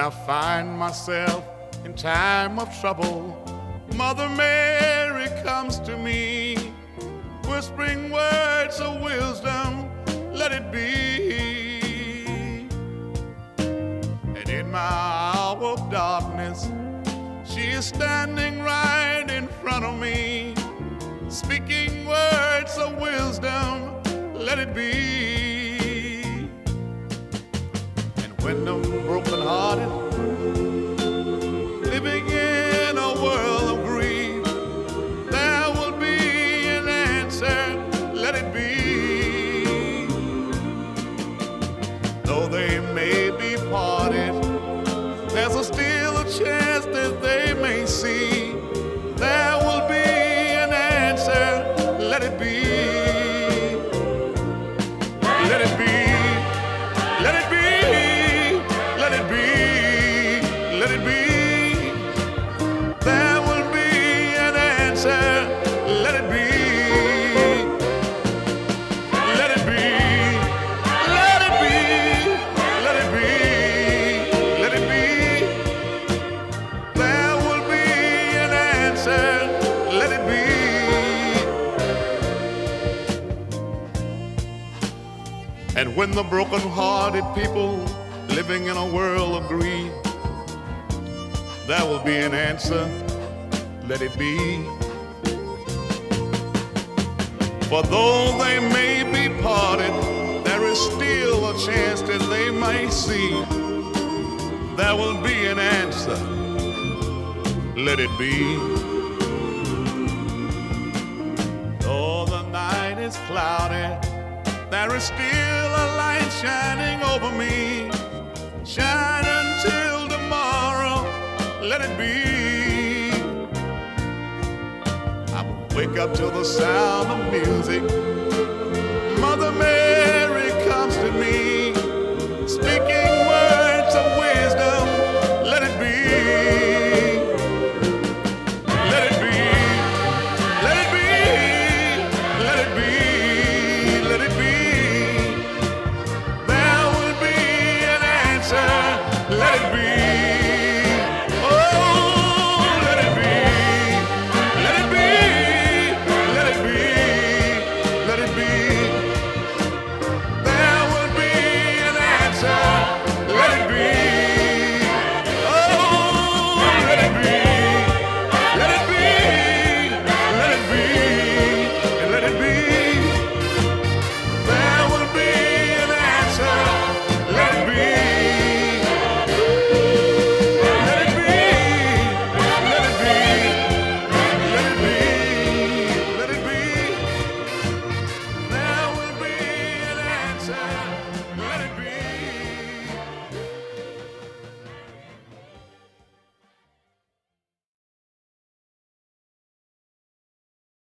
I find myself in time of trouble, Mother Mary comes to me, whispering words of wisdom, let it be. And in my hour of darkness, she is standing right in front of me, speaking words of wisdom, let it be. And when the brokenhearted, living in a world of grief, there will be an answer, let it be. Though they may be parted, there's still a chance that they may see. There will be an answer, let it be. Let it be, let it be, let it be, let it be. There will be an answer, let it be. Let it be, let it be, let it be, let it be. There will be an answer, let it be. And when the broken-hearted people living in a world of grief, there will be an answer, let it be. For though they may be parted, there is still a chance that they may see. There will be an answer, let it be. Though the night is cloudy, there is still a light shining over me. Shine until tomorrow, let it be. I will wake up to the sound of music,